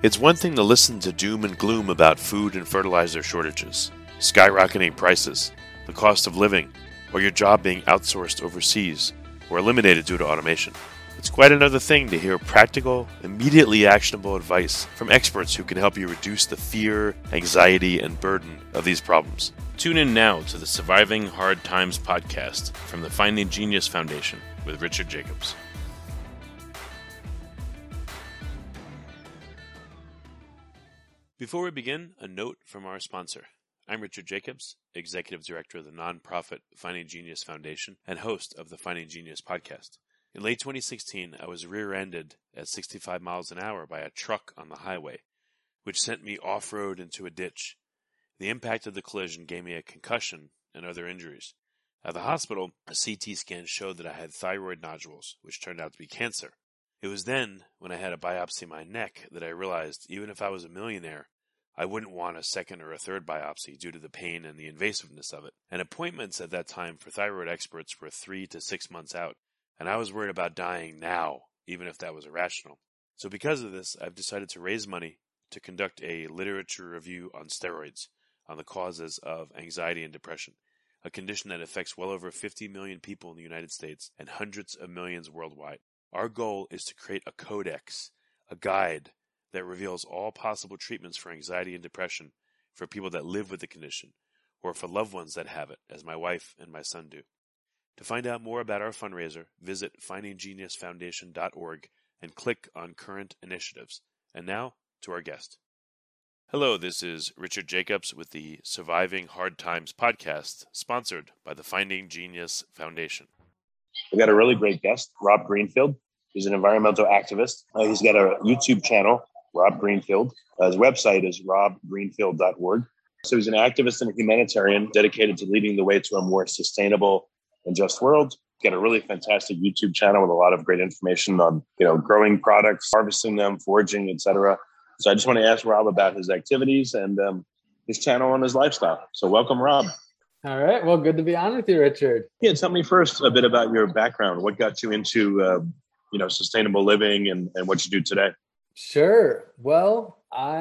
It's one thing to listen to doom and gloom about food and fertilizer shortages, skyrocketing prices, the cost of living, or your job being outsourced overseas or eliminated due to automation. It's quite another thing to hear practical, immediately actionable advice from experts who can help you reduce the fear, anxiety, and burden of these problems. Tune in now to the Surviving Hard Times podcast from the Finding Genius Foundation with Richard Jacobs. Before we begin, a note from our sponsor. I'm Richard Jacobs, Executive Director of the nonprofit Finding Genius Foundation and host of the Finding Genius podcast. In late 2016, I was rear-ended at 65 miles an hour by a truck on the highway, which sent me off-road into a ditch. The impact of the collision gave me a concussion and other injuries. At the hospital, a CT scan showed that I had thyroid nodules, which turned out to be cancer. It was then, when I had a biopsy of my neck, that I realized even if I was a millionaire, I wouldn't want a second or a third biopsy due to the pain and the invasiveness of it. And appointments at that time for thyroid experts were 3 to 6 months out, and I was worried about dying now, even if that was irrational. So because of this, I've decided to raise money to conduct a literature review on steroids, on the causes of anxiety and depression, a condition that affects well over 50 million people in the United States and hundreds of millions worldwide. Our goal is to create a codex, a guide that reveals all possible treatments for anxiety and depression for people that live with the condition, or for loved ones that have it, as my wife and my son do. To find out more about our fundraiser, visit findinggeniusfoundation.org and click on current initiatives. And now, to our guest. Hello, this is Richard Jacobs with the Surviving Hard Times podcast, sponsored by the Finding Genius Foundation. We got a really great guest, Rob Greenfield. He's an environmental activist. He's got a YouTube channel, Rob Greenfield. His website is robgreenfield.org. So he's an activist and a humanitarian dedicated to leading the way to a more sustainable and just world. He's got a really fantastic YouTube channel with a lot of great information on, growing products, harvesting them, foraging, etc. So I just want to ask Rob about his activities and his channel and his lifestyle. So welcome, Rob. All right. Well, good to be on with you, Richard. Yeah, tell me first a bit about your background. What got you into, sustainable living and what you do today? Sure. Well,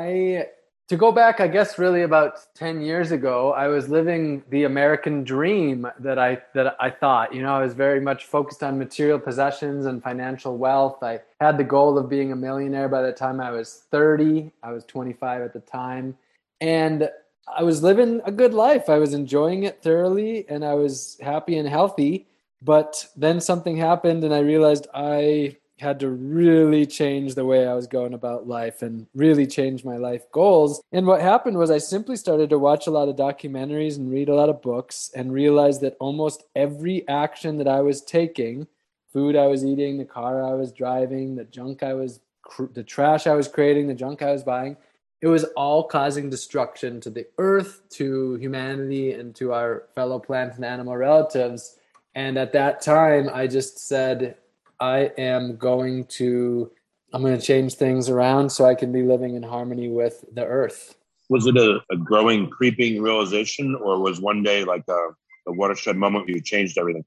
to go back, I guess, really about 10 years ago, I was living the American dream that I thought, I was very much focused on material possessions and financial wealth. I had the goal of being a millionaire by the time I was 30. I was 25 at the time. And I was living a good life. I was enjoying it thoroughly and I was happy and healthy. But then something happened and I realized I had to really change the way I was going about life and really change my life goals. And what happened was I simply started to watch a lot of documentaries and read a lot of books and realized that almost every action that I was taking, food I was eating, the car I was driving, the trash I was creating, the junk I was buying, it was all causing destruction to the earth, to humanity, and to our fellow plant and animal relatives. And at that time, I just said, I'm going to change things around so I can be living in harmony with the earth. Was it a growing, creeping realization, or was one day like a watershed moment where you changed everything?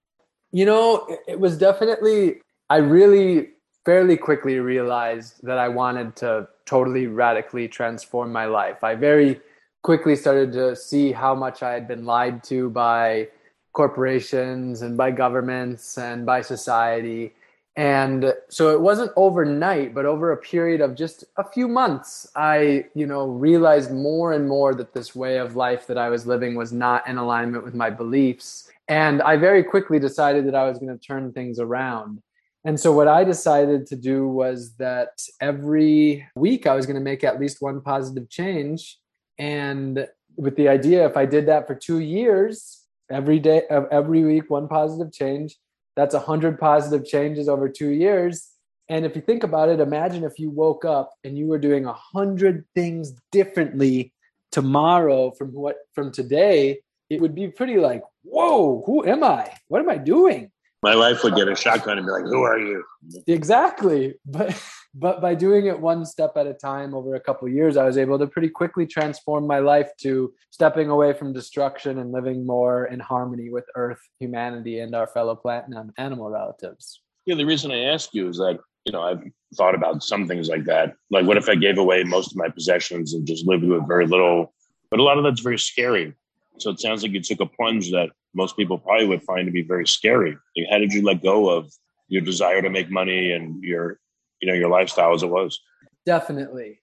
It was definitely, I really fairly quickly realized that I wanted to totally radically transform my life. I very quickly started to see how much I had been lied to by corporations and by governments and by society. And so it wasn't overnight, but over a period of just a few months, I, realized more and more that this way of life that I was living was not in alignment with my beliefs. And I very quickly decided that I was going to turn things around. And so what I decided to do was that every week I was going to make at least one positive change. And with the idea, if I did that for 2 years, every week, one positive change, that's 100 positive changes over 2 years. And if you think about it, imagine if you woke up and you were doing 100 things differently tomorrow from today, it would be pretty like, whoa, who am I? What am I doing? My wife would get a shotgun and be like, who are you? Exactly. But by doing it one step at a time over a couple of years, I was able to pretty quickly transform my life to stepping away from destruction and living more in harmony with Earth, humanity, and our fellow plant and animal relatives. Yeah, the reason I ask you is that I've thought about some things like that. Like, what if I gave away most of my possessions and just lived with very little? But a lot of that's very scary. So it sounds like you took a plunge that most people probably would find to be very scary. Like, how did you let go of your desire to make money and your lifestyle as it was? Definitely.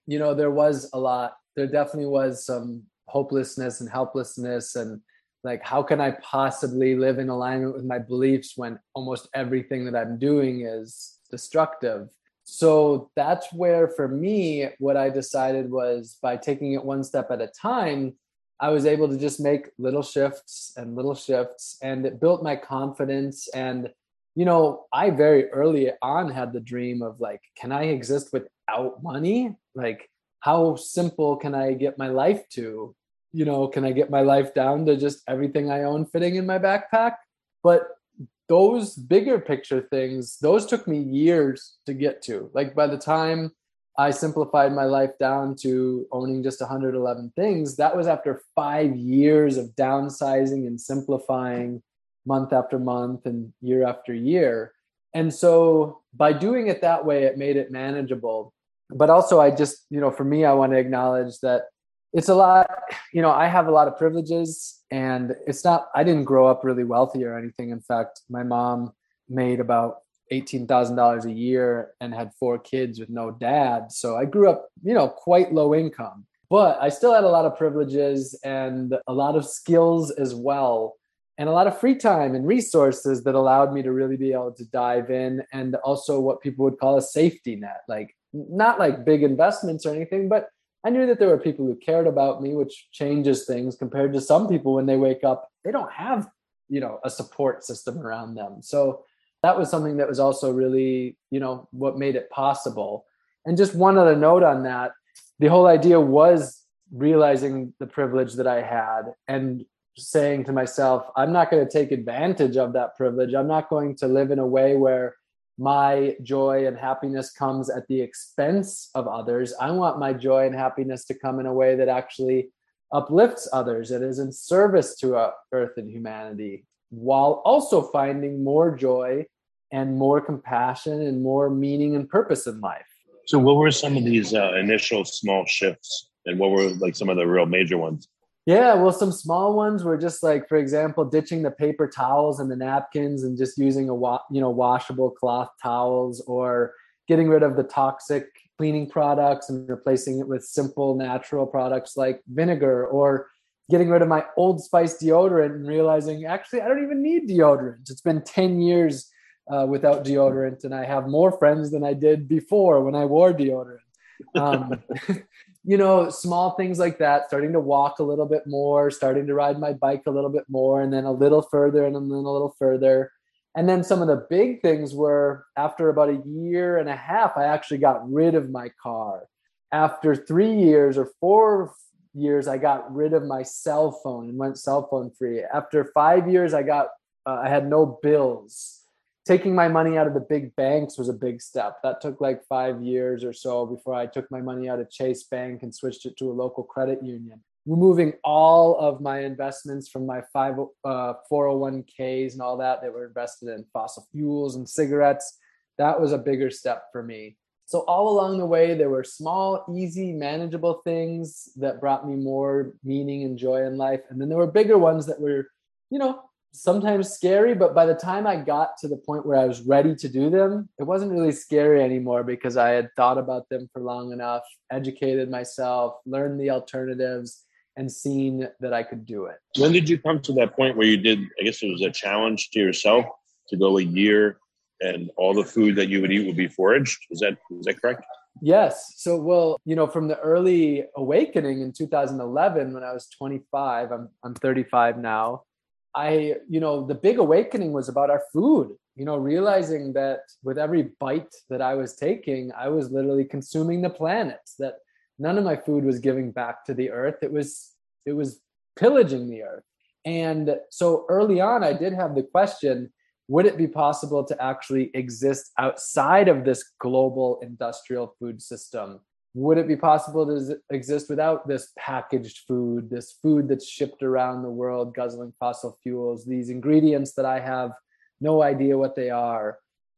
There definitely was some hopelessness and helplessness, and like, how can I possibly live in alignment with my beliefs when almost everything that I'm doing is destructive? So that's where, for me, what I decided was, by taking it one step at a time, I was able to just make little shifts, and it built my confidence. And, I very early on had the dream of, like, can I exist without money? Like, how simple can I get my life to? Can I get my life down to just everything I own fitting in my backpack? But those bigger picture things, those took me years to get to. Like, by the time I simplified my life down to owning just 111 things, that was after 5 years of downsizing and simplifying, month after month and year after year. And so by doing it that way, it made it manageable. But also, for me, I want to acknowledge that it's a lot. I have a lot of privileges, and I didn't grow up really wealthy or anything. In fact, my mom made about $18,000 a year and had 4 kids with no dad. So I grew up, quite low income, but I still had a lot of privileges and a lot of skills as well, and a lot of free time and resources that allowed me to really be able to dive in. And also what people would call a safety net, like, not like big investments or anything, but I knew that there were people who cared about me, which changes things compared to some people. When they wake up, they don't have, a support system around them. So that was something that was also really, what made it possible. And just one other note on that, the whole idea was realizing the privilege that I had and saying to myself, I'm not going to take advantage of that privilege. I'm not going to live in a way where my joy and happiness comes at the expense of others. I want my joy and happiness to come in a way that actually uplifts others and is in service to Earth and humanity, while also finding more joy and more compassion and more meaning and purpose in life. So what were some of these initial small shifts, and what were like some of the real major ones? Yeah, well, some small ones were just like, for example, ditching the paper towels and the napkins and just using washable cloth towels, or getting rid of the toxic cleaning products and replacing it with simple natural products like vinegar, or getting rid of my Old Spice deodorant and realizing, actually, I don't even need deodorant. It's been 10 years without deodorant, and I have more friends than I did before when I wore deodorant. Small things like that, starting to walk a little bit more, starting to ride my bike a little bit more, and then a little further, and then a little further. And then some of the big things were, after about a year and a half, I actually got rid of my car. After 3 years or 4 years, I got rid of my cell phone and went cell phone free. After 5 years, I had no bills. Taking my money out of the big banks was a big step. That took like 5 years or so before I took my money out of Chase Bank and switched it to a local credit union. Removing all of my investments from my 401ks and all that were invested in fossil fuels and cigarettes. That was a bigger step for me. So all along the way, there were small, easy, manageable things that brought me more meaning and joy in life. And then there were bigger ones that were, sometimes scary, but by the time I got to the point where I was ready to do them, it wasn't really scary anymore, because I had thought about them for long enough, educated myself, learned the alternatives, and seen that I could do it. When did you come to that point where you did, I guess it was a challenge to yourself to go a year and all the food that you would eat would be foraged? Is that correct? Yes. So, from the early awakening in 2011, when I was 25, I'm 35 now. The big awakening was about our food, realizing that with every bite that I was taking, I was literally consuming the planet, that none of my food was giving back to the earth. It was pillaging the earth. And so early on, I did have the question, would it be possible to actually exist outside of this global industrial food system? Would it be possible to exist without this packaged food, this food that's shipped around the world, guzzling fossil fuels, these ingredients that I have no idea what they are?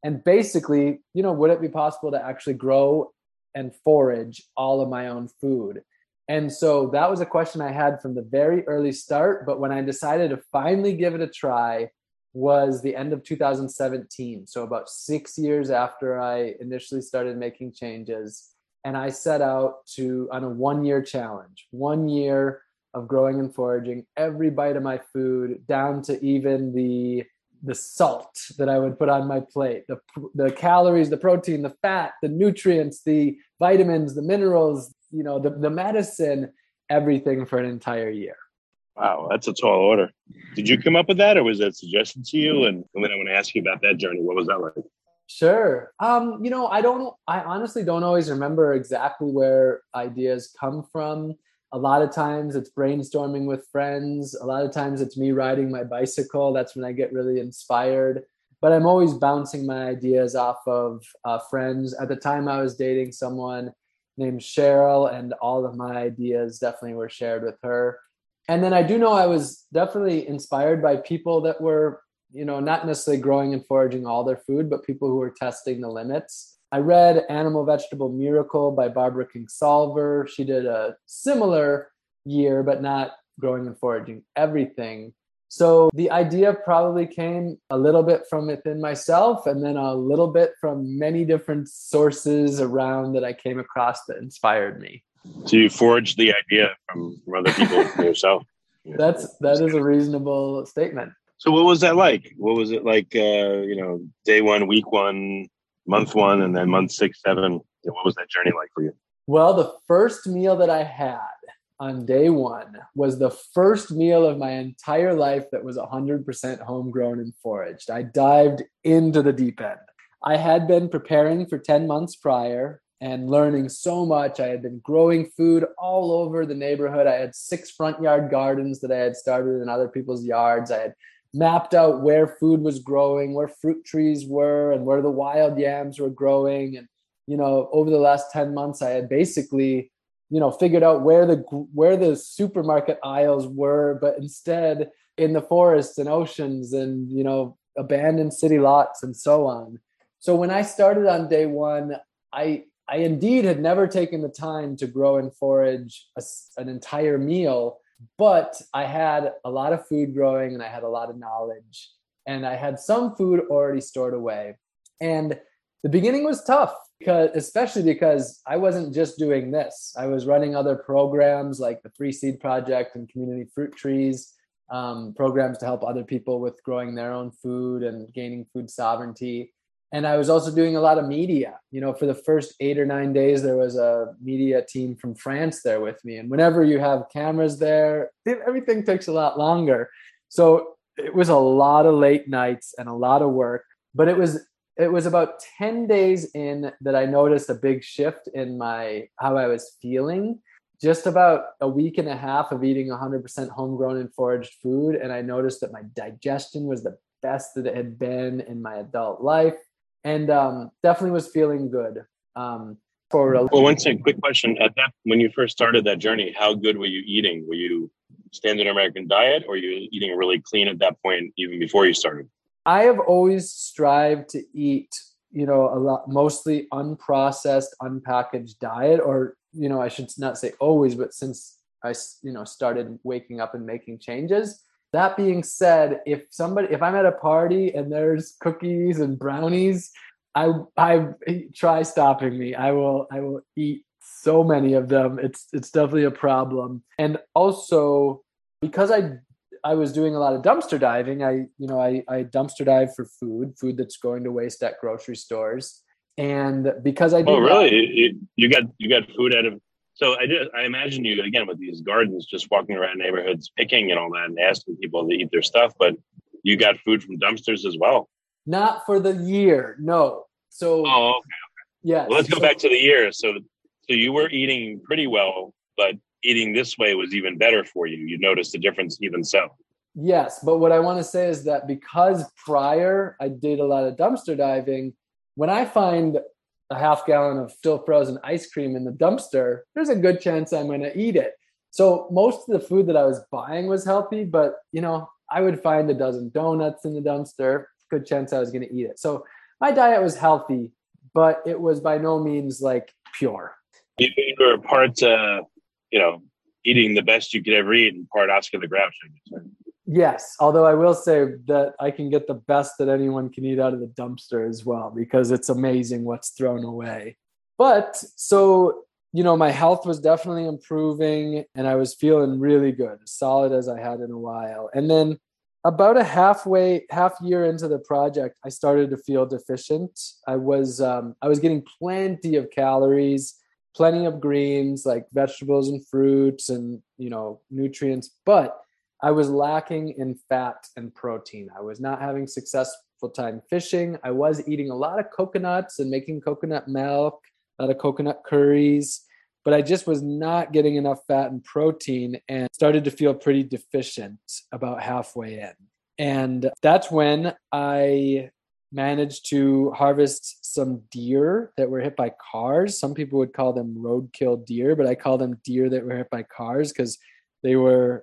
And basically, would it be possible to actually grow and forage all of my own food? And so that was a question I had from the very early start. But when I decided to finally give it a try was the end of 2017. So about 6 years after I initially started making changes. And I set out on a 1-year challenge, 1 year of growing and foraging every bite of my food, down to even the salt that I would put on my plate, the calories, the protein, the fat, the nutrients, the vitamins, the minerals, the medicine, everything for an entire year. Wow, that's a tall order. Did you come up with that, or was that suggested to you? And then I want to ask you about that journey. What was that like? Sure. I honestly don't always remember exactly where ideas come from. A lot of times it's brainstorming with friends. A lot of times it's me riding my bicycle. That's when I get really inspired. But I'm always bouncing my ideas off of friends. At the time, I was dating someone named Cheryl, and all of my ideas definitely were shared with her. And then I do know I was definitely inspired by people that were, not necessarily growing and foraging all their food, but people who were testing the limits. I read Animal Vegetable Miracle by Barbara Kingsolver. She did a similar year, but not growing and foraging everything. So the idea probably came a little bit from within myself, and then a little bit from many different sources around that I came across that inspired me. So you forged the idea from other people yourself. That is a reasonable statement. So what was that like? What was it like, day one, week one, month one, and then month 6, 7? What was that journey like for you? Well, the first meal that I had on day one was the first meal of my entire life that was 100% homegrown and foraged. I dived into the deep end. I had been preparing for 10 months prior and learning so much. I had been growing food all over the neighborhood. I had 6 front yard gardens that I had started in other people's yards. I had mapped out where food was growing, where fruit trees were, and where the wild yams were growing. And, over the last 10 months, I had basically, figured out where the supermarket aisles were, but instead in the forests and oceans and, abandoned city lots and so on. So when I started on day one, I indeed had never taken the time to grow and forage an entire meal, but I had a lot of food growing and I had a lot of knowledge and I had some food already stored away. And the beginning was tough, especially because I wasn't just doing this. I was running other programs like the Free Seed Project and Community Fruit Trees, programs to help other people with growing their own food and gaining food sovereignty. And I was also doing a lot of media. For the first 8 or 9 days, there was a media team from France there with me. And whenever you have cameras there, everything takes a lot longer. So it was a lot of late nights and a lot of work. But it was about 10 days in that I noticed a big shift in how I was feeling. Just about a week and a half of eating 100% homegrown and foraged food. And I noticed that my digestion was the best that it had been in my adult life. And definitely was feeling good. Well, one second, quick question. When you first started that journey, how good were you eating? Were you standard American diet, or were you eating really clean at that point, even before you started? I have always strived to eat, a lot, mostly unprocessed, unpackaged diet, or, I should not say always, but since I, started waking up and making changes. That being said, if I'm at a party and there's cookies and brownies, I try stopping me. I will eat so many of them. It's definitely a problem. And also because I was doing a lot of dumpster diving, I dumpster dive for food that's going to waste at grocery stores. And because I did really? You got food out of. So I imagine you, again, with these gardens, just walking around neighborhoods, picking and all that, and asking people to eat their stuff. But you got food from dumpsters as well. Not for the year, no. So, okay. Yes. Well, let's go back to the year. So you were eating pretty well, but eating this way was even better for you. You noticed the difference even so. Yes. But what I want to say is that because prior I did a lot of dumpster diving, when I find a half gallon of still frozen ice cream in the dumpster, there's a good chance I'm going to eat it. So most of the food that I was buying was healthy, but I would find a dozen donuts in the dumpster, good chance I was going to eat it. So my diet was healthy, but it was by no means like pure. You were part, eating the best you could ever eat, and part Oscar the Grouch, I guess. Yes, although I will say that I can get the best that anyone can eat out of the dumpster as well, because it's amazing what's thrown away. But so, my health was definitely improving and I was feeling really good, as solid as I had in a while. And then about a half year into the project, I started to feel deficient. I was getting plenty of calories, plenty of greens like vegetables and fruits and, nutrients, but I was lacking in fat and protein. I was not having successful time fishing. I was eating a lot of coconuts and making coconut milk, a lot of coconut curries, but I just was not getting enough fat and protein and started to feel pretty deficient about halfway in. And that's when I managed to harvest some deer that were hit by cars. Some people would call them roadkill deer, but I call them deer that were hit by cars because they were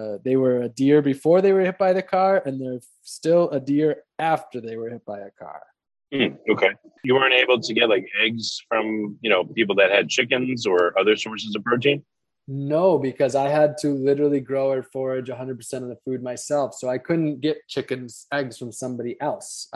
a deer before they were hit by the car, and they're still a deer after they were hit by a car. Okay. You weren't able to get like eggs from, people that had chickens or other sources of protein? No, because I had to literally grow or forage 100% of the food myself. So I couldn't get chickens, eggs from somebody else.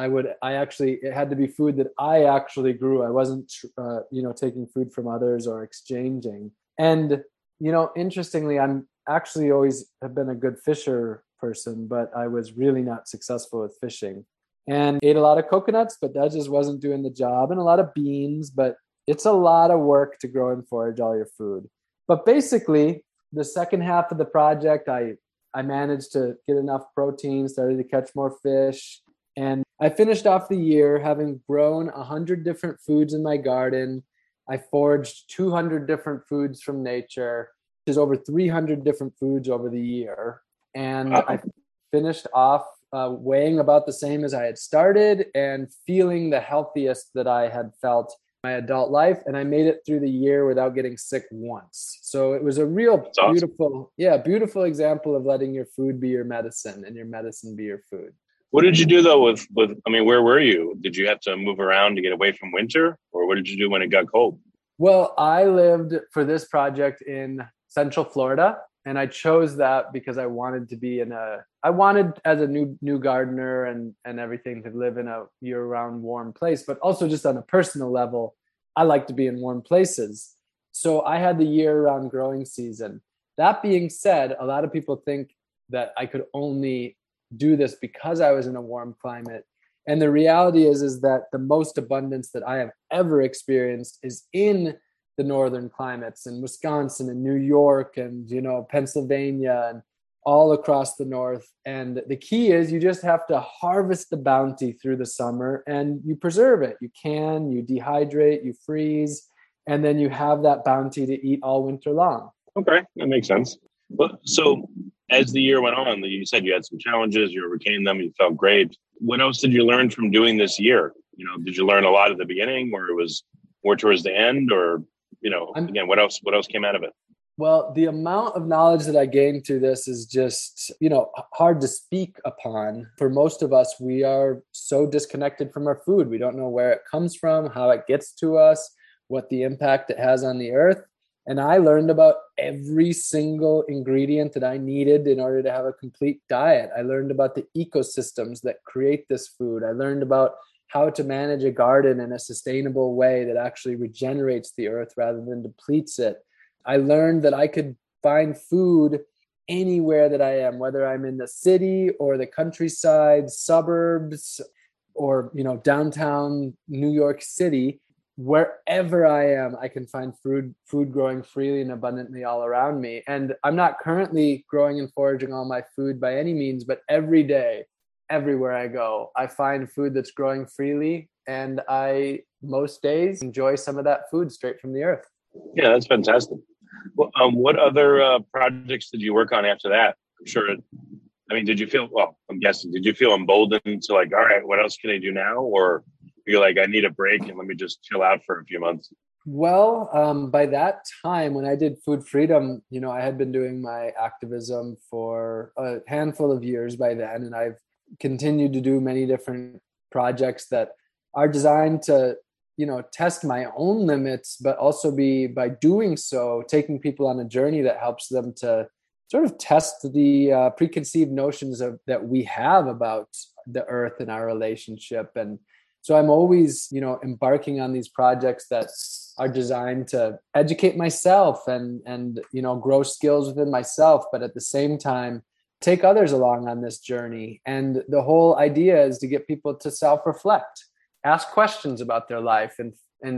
It had to be food that I actually grew. I wasn't, taking food from others or exchanging. And, interestingly, I'm actually always have been a good fisher person, but I was really not successful with fishing and ate a lot of coconuts, but that just wasn't doing the job, and a lot of beans, but it's a lot of work to grow and forage all your food. But basically, the second half of the project, I managed to get enough protein, started to catch more fish, and I finished off the year having grown 100 different foods in my garden. I foraged 200 different foods from nature, which is over 300 different foods over the year. And I finished off weighing about the same as I had started and feeling the healthiest that I had felt my adult life, and I made it through the year without getting sick once. So it was a real beautiful example of letting your food be your medicine and your medicine be your food. What did you do though with where were you? Did you have to move around to get away from winter, or what did you do when it got cold? Well, I lived for this project in Central Florida, and I chose that because I wanted to be as a new gardener and everything, to live in a year-round warm place, but also just on a personal level, I like to be in warm places. So I had the year-round growing season. That being said, a lot of people think that I could only do this because I was in a warm climate. And the reality is that the most abundance that I have ever experienced is in the northern climates in Wisconsin and New York and, Pennsylvania and all across the north. And the key is you just have to harvest the bounty through the summer and you preserve it. You dehydrate, you freeze, and then you have that bounty to eat all winter long. Okay, that makes sense. Well, so as the year went on, you said you had some challenges, you overcame them, you felt great. What else did you learn from doing this year? Did you learn a lot at the beginning, or it was more towards the end, or, again, what else came out of it? Well, the amount of knowledge that I gained through this is just, hard to speak upon. For most of us, we are so disconnected from our food. We don't know where it comes from, how it gets to us, what the impact it has on the earth. And I learned about every single ingredient that I needed in order to have a complete diet. I learned about the ecosystems that create this food. I learned about how to manage a garden in a sustainable way that actually regenerates the earth rather than depletes it. I learned that I could find food anywhere that I am, whether I'm in the city or the countryside, suburbs, or, downtown New York City. Wherever I am, I can find food growing freely and abundantly all around me. And I'm not currently growing and foraging all my food by any means, but every day, everywhere I go, I find food that's growing freely. And I, most days, enjoy some of that food straight from the earth. Yeah, that's fantastic. Well, what other projects did you work on after that? I'm sure. Did you feel, I'm guessing, did you feel emboldened to all right, what else can I do now? Or you're like, I need a break and let me just chill out for a few months? Well, by that time when I did Food Freedom, I had been doing my activism for a handful of years by then. And I've continued to do many different projects that are designed to, test my own limits, but also be, by doing so, taking people on a journey that helps them to sort of test the preconceived notions that we have about the earth and our relationship. And so I'm always, embarking on these projects that are designed to educate myself and grow skills within myself, but at the same time, take others along on this journey. And the whole idea is to get people to self-reflect, ask questions about their life, and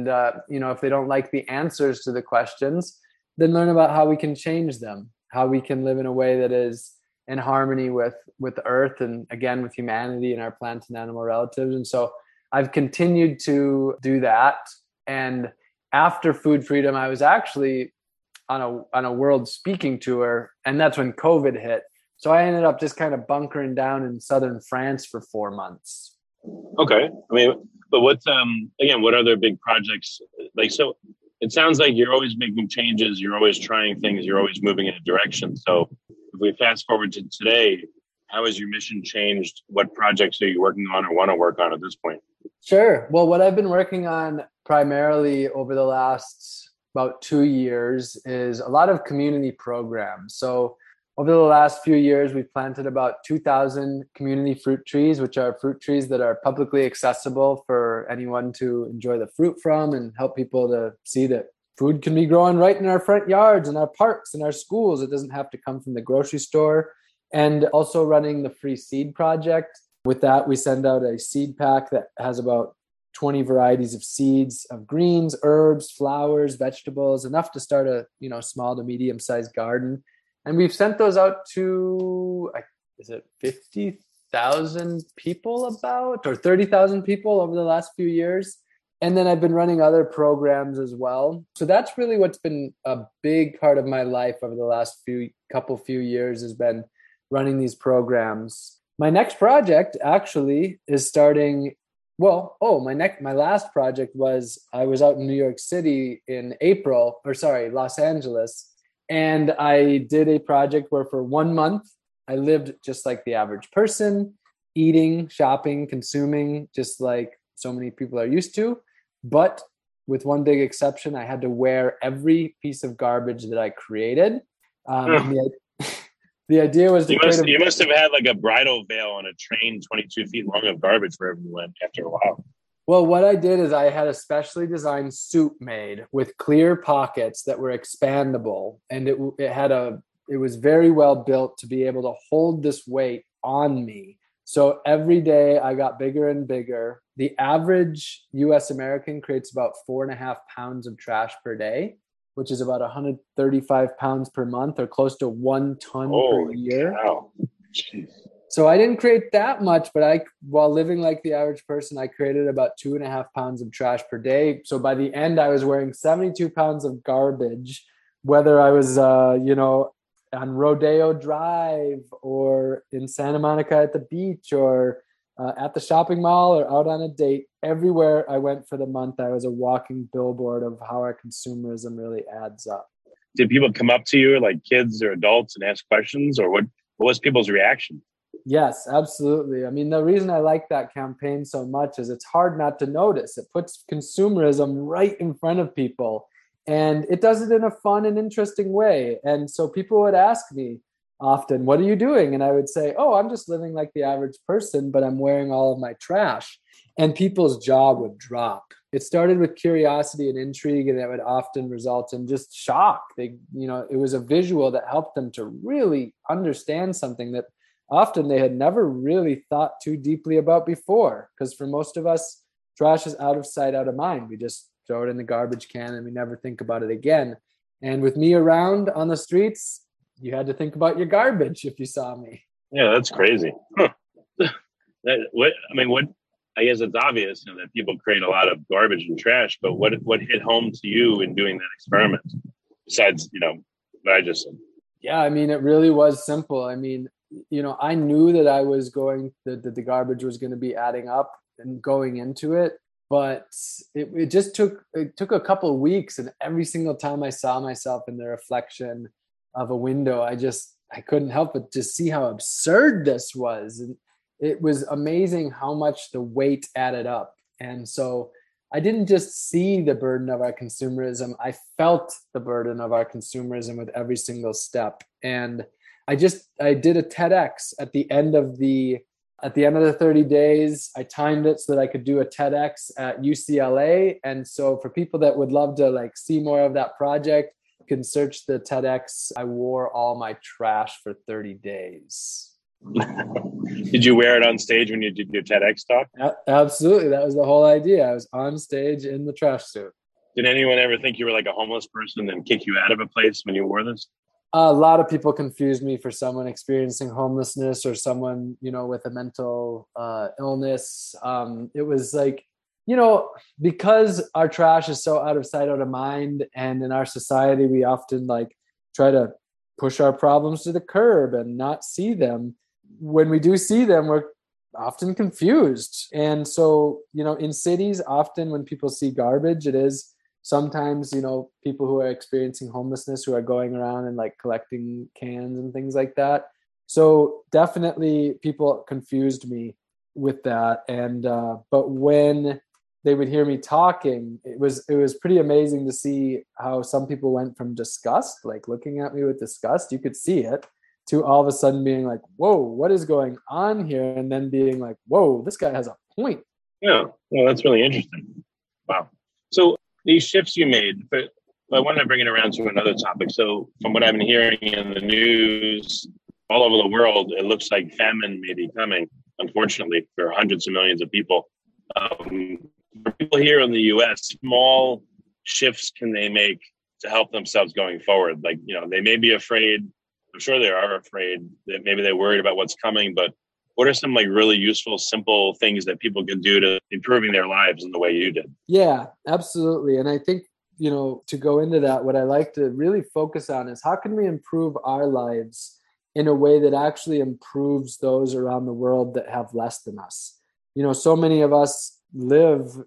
if they don't like the answers to the questions, then learn about how we can change them, how we can live in a way that is in harmony with earth, and again with humanity and our plant and animal relatives. And so I've continued to do that. And after Food Freedom, I was actually on a world speaking tour, and that's when COVID hit. So I ended up just kind of bunkering down in southern France for 4 months. Okay. I mean, but what's what other big projects like? So it sounds like you're always making changes, you're always trying things, you're always moving in a direction. So if we fast forward to today, how has your mission changed? What projects are you working on or want to work on at this point? Sure. Well, what I've been working on primarily over the last about 2 years is a lot of community programs. So over the last few years, we've planted about 2,000 community fruit trees, which are fruit trees that are publicly accessible for anyone to enjoy the fruit from, and help people to see that food can be growing right in our front yards, in our parks, in our schools. It doesn't have to come from the grocery store. And also running the Free Seed Project. With that, we send out a seed pack that has about 20 varieties of seeds of greens, herbs, flowers, vegetables, enough to start a small to medium-sized garden. And we've sent those out to, is it 50,000 people or 30,000 people over the last few years. And then I've been running other programs as well. So that's really what's been a big part of my life over the last few years, has been running these programs. My next project actually is starting. My last project was, I was out in New York City in Los Angeles. And I did a project where for 1 month, I lived just like the average person, eating, shopping, consuming, just like so many people are used to. But with one big exception, I had to wear every piece of garbage that I created. The idea was to you must have had like a bridal veil on a train 22 feet long of garbage wherever you went after a while. Well, what I did is I had a specially designed suit made with clear pockets that were expandable, and it was very well built to be able to hold this weight on me. So every day I got bigger and bigger. The average US American creates about 4.5 pounds of trash per day, which is about 135 pounds per month, or close to 1 ton per year. Cow. Jeez. So I didn't create that much, but while living like the average person, I created about 2.5 pounds of trash per day. So by the end, I was wearing 72 pounds of garbage, whether I was, on Rodeo Drive or in Santa Monica at the beach or at the shopping mall or out on a date. Everywhere I went for the month, I was a walking billboard of how our consumerism really adds up. Did people come up to you, like kids or adults, and ask questions, or what was people's reaction? Yes, absolutely. I mean, the reason I like that campaign so much is it's hard not to notice. It puts consumerism right in front of people, and it does it in a fun and interesting way. And so people would ask me often, what are you doing? And I would say, I'm just living like the average person, but I'm wearing all of my trash. And people's jaw would drop. It started with curiosity and intrigue, and that would often result in just shock. It was a visual that helped them to really understand something that often they had never really thought too deeply about before. Because for most of us, trash is out of sight, out of mind. We just throw it in the garbage can and we never think about it again. And with me around on the streets, you had to think about your garbage if you saw me. Yeah, that's crazy. Huh. I guess it's obvious that people create a lot of garbage and trash, but what hit home to you in doing that experiment? Besides, what I just said. Yeah, I mean, it really was simple. I mean, I knew that that the garbage was going to be adding up and going into it, but it took a couple of weeks, and every single time I saw myself in the reflection of a window, I couldn't help but just see how absurd this was. And it was amazing how much the weight added up. And so I didn't just see the burden of our consumerism, I felt the burden of our consumerism with every single step. And I did a TEDx at the end of the 30 days. I timed it so that I could do a TEDx at UCLA. And so for people that would love to like see more of that project, you can search the TEDx. I wore all my trash for 30 days. Did you wear it on stage when you did your TEDx talk? Absolutely. That was the whole idea. I was on stage in the trash suit. Did anyone ever think you were like a homeless person and kick you out of a place when you wore this? A lot of people confused me for someone experiencing homelessness or someone, with a mental illness. It was like, because our trash is so out of sight, out of mind. And in our society, we often like try to push our problems to the curb and not see them. When we do see them, we're often confused. And so, in cities, often when people see garbage, it is sometimes, people who are experiencing homelessness who are going around and like collecting cans and things like that. So definitely people confused me with that. And, but when they would hear me talking, it was pretty amazing to see how some people went from disgust, like looking at me with disgust, you could see it, to all of a sudden being like, whoa, what is going on here? And then being like, whoa, this guy has a point. Yeah, well, that's really interesting. Wow. So these shifts you made, but I want to bring it around to another topic. So from what I've been hearing in the news all over the world, it looks like famine may be coming, unfortunately, for hundreds of millions of people. For people here in the U.S., small shifts can they make to help themselves going forward? Like, they may be afraid. I'm sure they are afraid that maybe they're worried about what's coming, but what are some like really useful, simple things that people can do to improving their lives in the way you did? Yeah, absolutely. And I think, to go into that, what I like to really focus on is how can we improve our lives in a way that actually improves those around the world that have less than us. So many of us live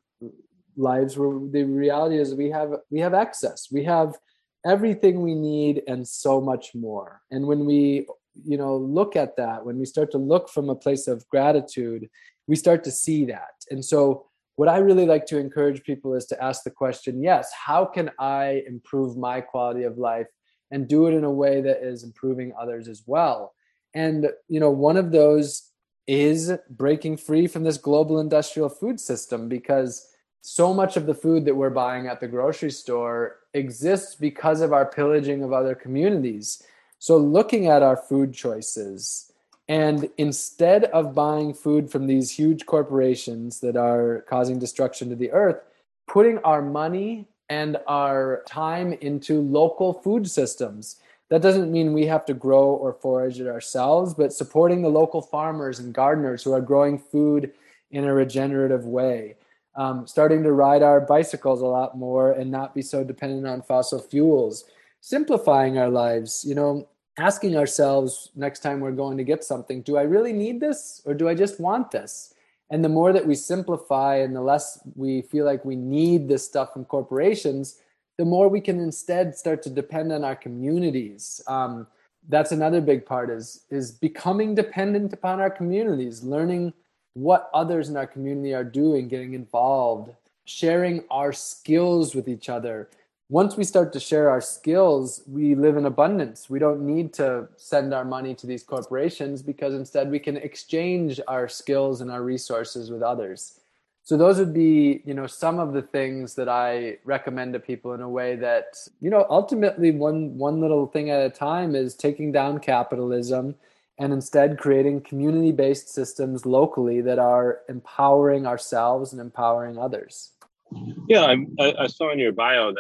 lives where the reality is we have excess. We have everything we need and so much more. And when we look at that, when we start to look from a place of gratitude, we start to see that. And so what I really like to encourage people is to ask the question, yes, how can I improve my quality of life and do it in a way that is improving others as well? And, one of those is breaking free from this global industrial food system, because so much of the food that we're buying at the grocery store exists because of our pillaging of other communities. So looking at our food choices, and instead of buying food from these huge corporations that are causing destruction to the earth, putting our money and our time into local food systems. That doesn't mean we have to grow or forage it ourselves, but supporting the local farmers and gardeners who are growing food in a regenerative way. Starting to ride our bicycles a lot more and not be so dependent on fossil fuels. Simplifying our lives, asking ourselves next time we're going to get something, do I really need this or do I just want this? And the more that we simplify and the less we feel like we need this stuff from corporations, the more we can instead start to depend on our communities. That's another big part is becoming dependent upon our communities, learning what others in our community are doing, getting involved, sharing our skills with each other. Once we start to share our skills, we live in abundance. We don't need to send our money to these corporations because instead we can exchange our skills and our resources with others. So those would be, some of the things that I recommend to people in a way that, ultimately one little thing at a time is taking down capitalism and instead creating community-based systems locally that are empowering ourselves and empowering others. Yeah, I saw in your bio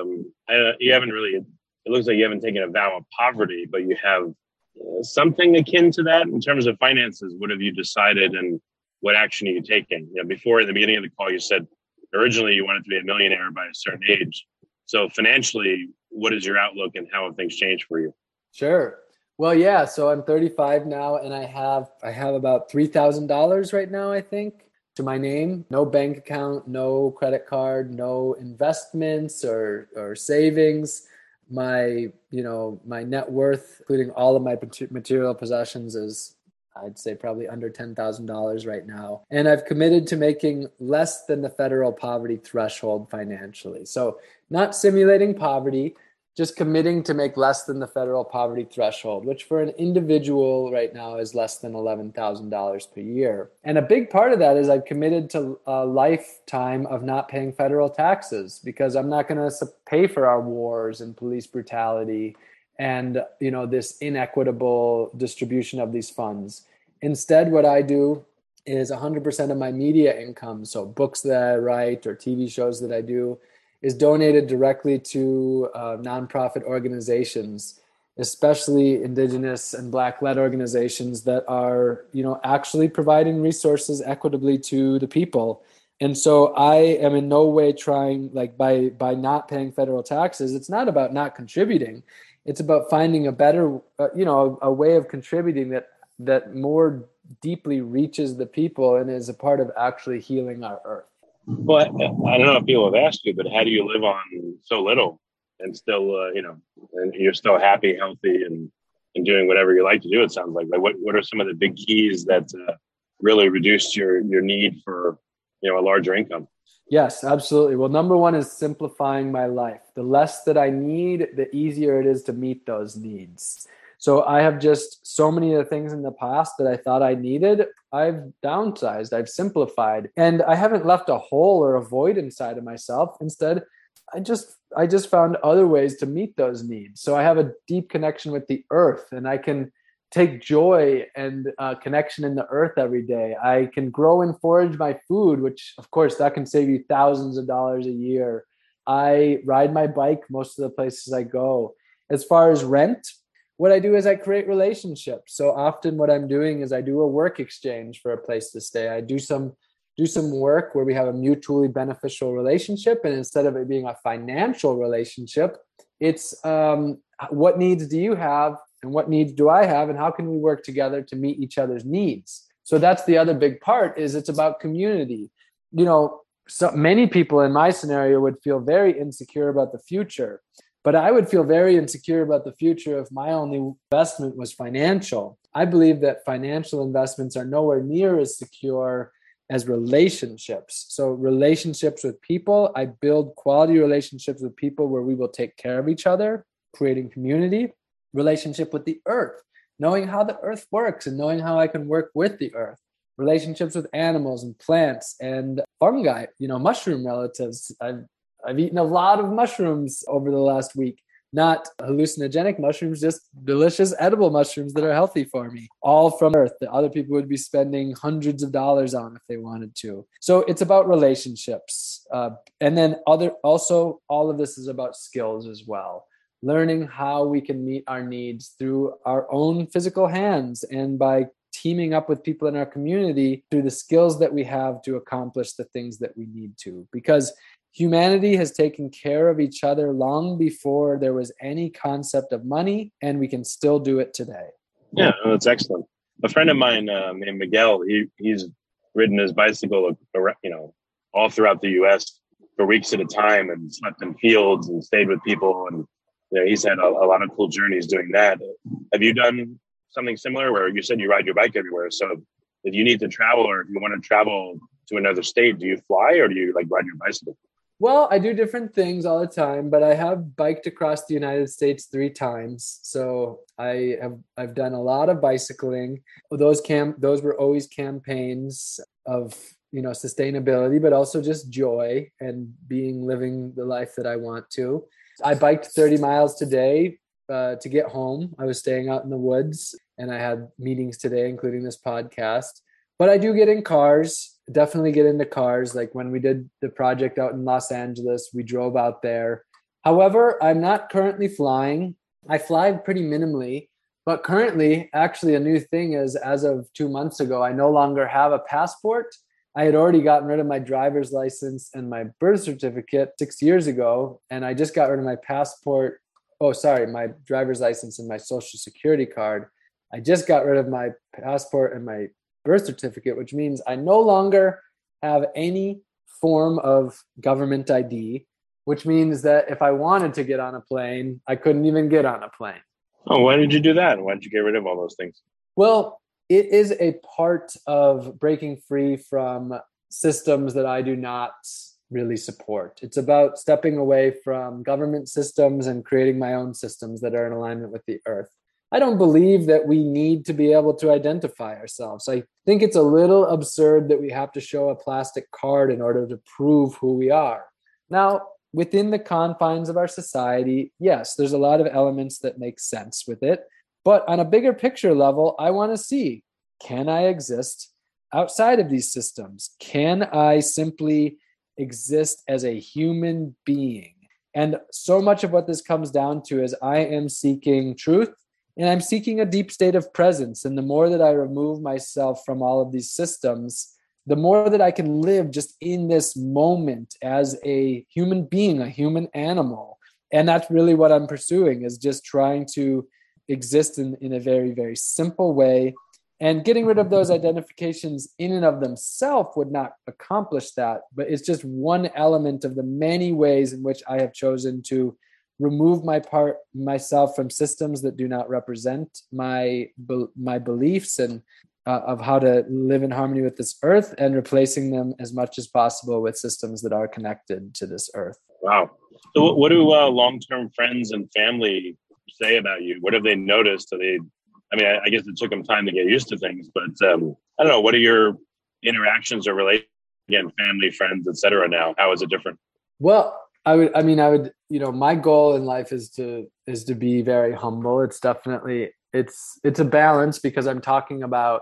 that you haven't really, it looks like you haven't taken a vow of poverty, but you have something akin to that in terms of finances. What have you decided and what action are you taking? Before, at the beginning of the call, you said originally you wanted to be a millionaire by a certain age. So financially, what is your outlook and how have things changed for you? Sure. Well, yeah. So I'm 35 now, and I have about $3,000 right now, I think, to my name. No bank account, no credit card, no investments or savings. My net worth, including all of my material possessions, is I'd say probably under $10,000 right now. And I've committed to making less than the federal poverty threshold financially. So not simulating poverty, just committing to make less than the federal poverty threshold, which for an individual right now is less than $11,000 per year. And a big part of that is I've committed to a lifetime of not paying federal taxes, because I'm not going to pay for our wars and police brutality and, you know, this inequitable distribution of these funds. Instead, what I do is 100% of my media income, so books that I write or TV shows that I do, is donated directly to nonprofit organizations, especially Indigenous and Black-led organizations that are, you know, actually providing resources equitably to the people. And so I am in no way trying, like by not paying federal taxes, it's not about not contributing. It's about finding a better, a way of contributing that more deeply reaches the people and is a part of actually healing our earth. Well, I don't know if people have asked you, but how do you live on so little and still, and you're still happy, healthy, and doing whatever you like to do? It sounds like what are some of the big keys that really reduced your need for, a larger income? Yes, absolutely. Well, number one is simplifying my life. The less that I need, the easier it is to meet those needs. So I have just so many of the things in the past that I thought I needed, I've downsized, I've simplified, and I haven't left a hole or a void inside of myself. Instead, I just found other ways to meet those needs. So I have a deep connection with the earth, and I can take joy and connection in the earth every day. I can grow and forage my food, which of course that can save you thousands of dollars a year. I ride my bike most of the places I go. As far as rent, what I do is I create relationships. So often what I'm doing is I do a work exchange for a place to stay. I do some work where we have a mutually beneficial relationship. And instead of it being a financial relationship, it's what needs do you have and what needs do I have, and how can we work together to meet each other's needs? So that's the other big part, is it's about community. So many people in my scenario would feel very insecure about the future. But I would feel very insecure about the future if my only investment was financial. I believe that financial investments are nowhere near as secure as relationships. So relationships with people, I build quality relationships with people where we will take care of each other, creating community. Relationship with the earth, knowing how the earth works and knowing how I can work with the earth. Relationships with animals and plants and fungi, mushroom relatives. I've eaten a lot of mushrooms over the last week, not hallucinogenic mushrooms, just delicious edible mushrooms that are healthy for me, all from earth that other people would be spending hundreds of dollars on if they wanted to. So it's about relationships. And then also all of this is about skills as well. Learning how we can meet our needs through our own physical hands and by teaming up with people in our community through the skills that we have to accomplish the things that we need to. Because humanity has taken care of each other long before there was any concept of money, and we can still do it today. Yeah, that's excellent. A friend of mine named Miguel, he's ridden his bicycle, all throughout the U.S. for weeks at a time and slept in fields and stayed with people. And he's had a lot of cool journeys doing that. Have you done something similar where you said you ride your bike everywhere? So if you need to travel or if you want to travel to another state, do you fly or do you ride your bicycle? Well, I do different things all the time, but I have biked across the United States 3 times. So I've done a lot of bicycling. Those were always campaigns of, sustainability, but also just joy and living the life that I want to. I biked 30 miles today to get home. I was staying out in the woods and I had meetings today, including this podcast. But I do get in cars, definitely get into cars. Like when we did the project out in Los Angeles, we drove out there. However, I'm not currently flying. I fly pretty minimally, but currently, actually a new thing is as of 2 months ago, I no longer have a passport. I had already gotten rid of my driver's license and my birth certificate 6 years ago, and I just got rid of my passport. My driver's license and my social security card. I just got rid of my passport and my birth certificate, which means I no longer have any form of government ID, which means that if I wanted to get on a plane, I couldn't even get on a plane. Oh, why did you do that? Why did you get rid of all those things? Well, it is a part of breaking free from systems that I do not really support. It's about stepping away from government systems and creating my own systems that are in alignment with the earth. I don't believe that we need to be able to identify ourselves. I think it's a little absurd that we have to show a plastic card in order to prove who we are. Now, within the confines of our society, yes, there's a lot of elements that make sense with it. But on a bigger picture level, I want to see, can I exist outside of these systems? Can I simply exist as a human being? And so much of what this comes down to is I am seeking truth and I'm seeking a deep state of presence. And the more that I remove myself from all of these systems, the more that I can live just in this moment as a human being, a human animal. And that's really what I'm pursuing, is just trying to exist in a very, very simple way. And getting rid of those identifications in and of themselves would not accomplish that. But it's just one element of the many ways in which I have chosen to remove myself from systems that do not represent my beliefs and of how to live in harmony with this earth, and replacing them as much as possible with systems that are connected to this earth. Wow. So what do long-term friends and family say about you? What have they noticed? I guess it took them time to get used to things, but I don't know. What are your interactions or relations? Again, family, friends, etc. now? How is it different? Well, I would, my goal in life is to be very humble. It's definitely, it's a balance, because I'm talking about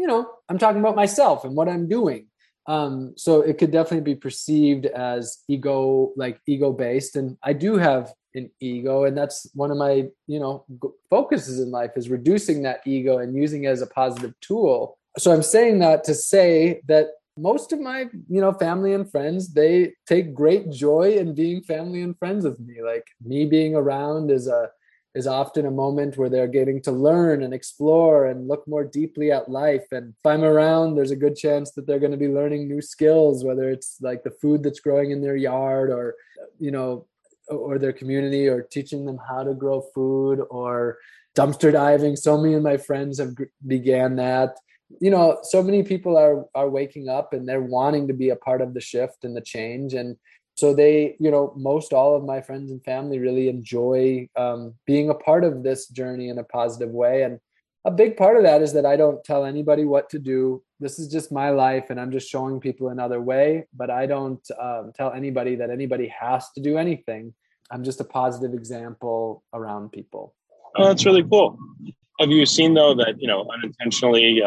myself and what I'm doing. So it could definitely be perceived as ego based. And I do have an ego, and that's one of my, focuses in life, is reducing that ego and using it as a positive tool. So I'm saying that to say that most of my, family and friends, they take great joy in being family and friends with me. Like, me being around is often a moment where they're getting to learn and explore and look more deeply at life. And if I'm around, there's a good chance that they're going to be learning new skills, whether it's like the food that's growing in their yard, or, or their community, or teaching them how to grow food, or dumpster diving. So many of my friends have began that. So many people are waking up and they're wanting to be a part of the shift and the change. And so they, most all of my friends and family really enjoy being a part of this journey in a positive way. And a big part of that is that I don't tell anybody what to do. This is just my life, and I'm just showing people another way. But I don't tell anybody that anybody has to do anything. I'm just a positive example around people. Oh, that's really cool. Have you seen, though, that, unintentionally,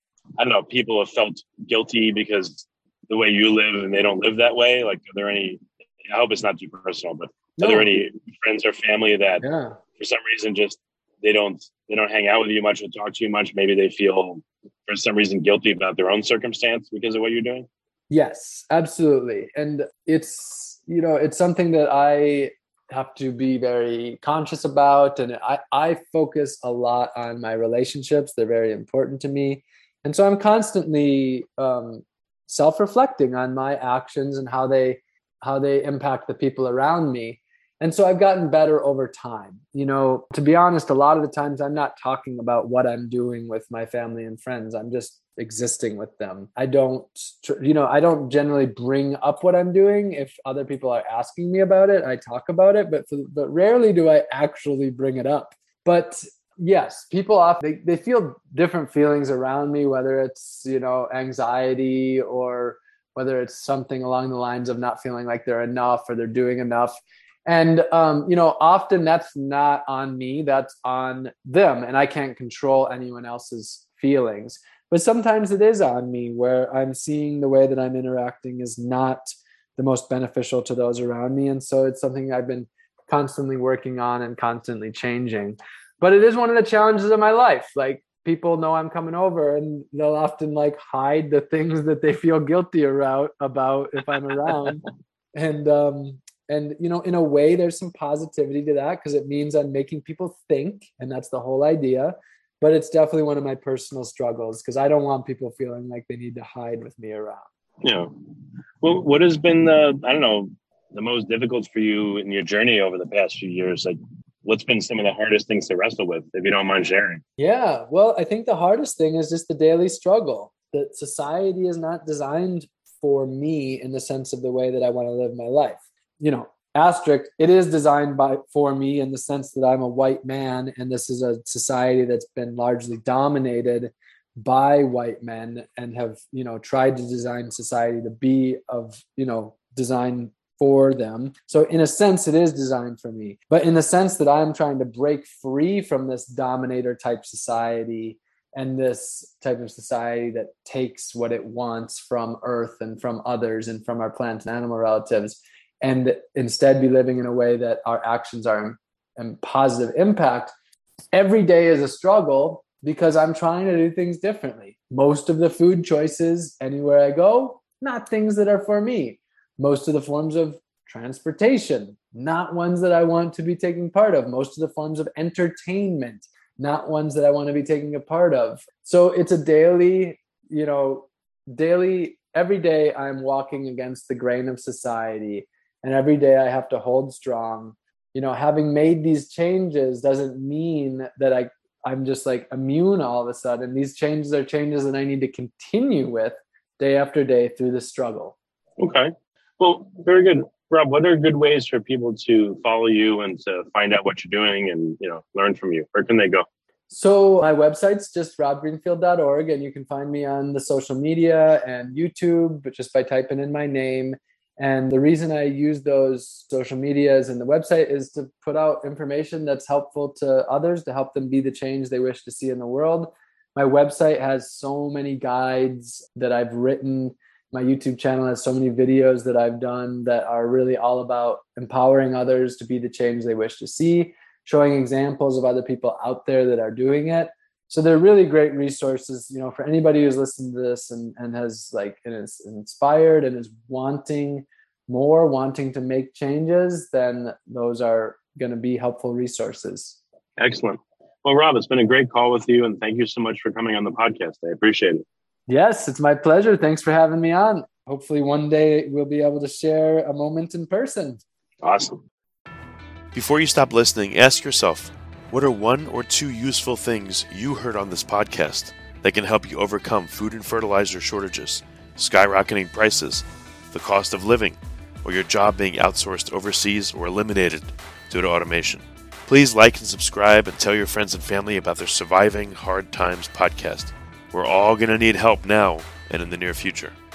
people have felt guilty because the way you live and they don't live that way? Like, are there any, I hope it's not too personal, but are there any friends or family that for some reason just they don't hang out with you much or talk to you much? Maybe they feel for some reason guilty about their own circumstance because of what you're doing? Yes, absolutely. And it's, it's something that I have to be very conscious about. And I focus a lot on my relationships. They're very important to me. And so I'm constantly self-reflecting on my actions and how they impact the people around me. And so I've gotten better over time. To be honest, a lot of the times I'm not talking about what I'm doing with my family and friends. I'm just existing with them. I don't generally bring up what I'm doing. If other people are asking me about it, I talk about it, but rarely do I actually bring it up. But yes, people often, they feel different feelings around me, whether it's, anxiety, or whether it's something along the lines of not feeling like they're enough or they're doing enough. And, often that's not on me, that's on them. And I can't control anyone else's feelings. But sometimes it is on me, where I'm seeing the way that I'm interacting is not the most beneficial to those around me. And so it's something I've been constantly working on and constantly changing. But it is one of the challenges of my life. Like, people know I'm coming over, and they'll often hide the things that they feel guilty about if I'm around. And in a way, there's some positivity to that, because it means I'm making people think, and that's the whole idea. But it's definitely one of my personal struggles, because I don't want people feeling like they need to hide with me around. Yeah. Well, what has been the most difficult for you in your journey over the past few years? Like, what's been some of the hardest things to wrestle with, if you don't mind sharing? Yeah, well, I think the hardest thing is just the daily struggle. That society is not designed for me in the sense of the way that I want to live my life. Asterisk, it is designed for me in the sense that I'm a white man, and this is a society that's been largely dominated by white men and have, tried to design society to be of, design for them. So in a sense, it is designed for me. But in the sense that I'm trying to break free from this dominator type society and this type of society that takes what it wants from Earth and from others and from our plant and animal relatives, and instead be living in a way that our actions are in positive impact. Every day is a struggle because I'm trying to do things differently. Most of the food choices anywhere I go, not things that are for me. Most of the forms of transportation, not ones that I want to be taking part of. Most of the forms of entertainment, not ones that I want to be taking a part of. So it's a daily, every day I'm walking against the grain of society. And every day I have to hold strong. Having made these changes doesn't mean that I'm just like immune all of a sudden. These changes are changes that I need to continue with day after day through the struggle. Okay. Well, very good. Rob, what are good ways for people to follow you and to find out what you're doing and, learn from you? Where can they go? So my website's just robgreenfield.org, and you can find me on the social media and YouTube, but just by typing in my name. And the reason I use those social medias and the website is to put out information that's helpful to others, to help them be the change they wish to see in the world. My website has so many guides that I've written. My YouTube channel has so many videos that I've done that are really all about empowering others to be the change they wish to see, showing examples of other people out there that are doing it. So they're really great resources, for anybody who's listened to this and has and is inspired and is wanting to make changes, then those are going to be helpful resources. Excellent. Well, Rob, it's been a great call with you, and thank you so much for coming on the podcast. I appreciate it. Yes, it's my pleasure. Thanks for having me on. Hopefully one day we'll be able to share a moment in person. Awesome. Before you stop listening, ask yourself, what are 1 or 2 useful things you heard on this podcast that can help you overcome food and fertilizer shortages, skyrocketing prices, the cost of living, or your job being outsourced overseas or eliminated due to automation? Please like and subscribe and tell your friends and family about their Surviving Hard Times podcast. We're all going to need help now and in the near future.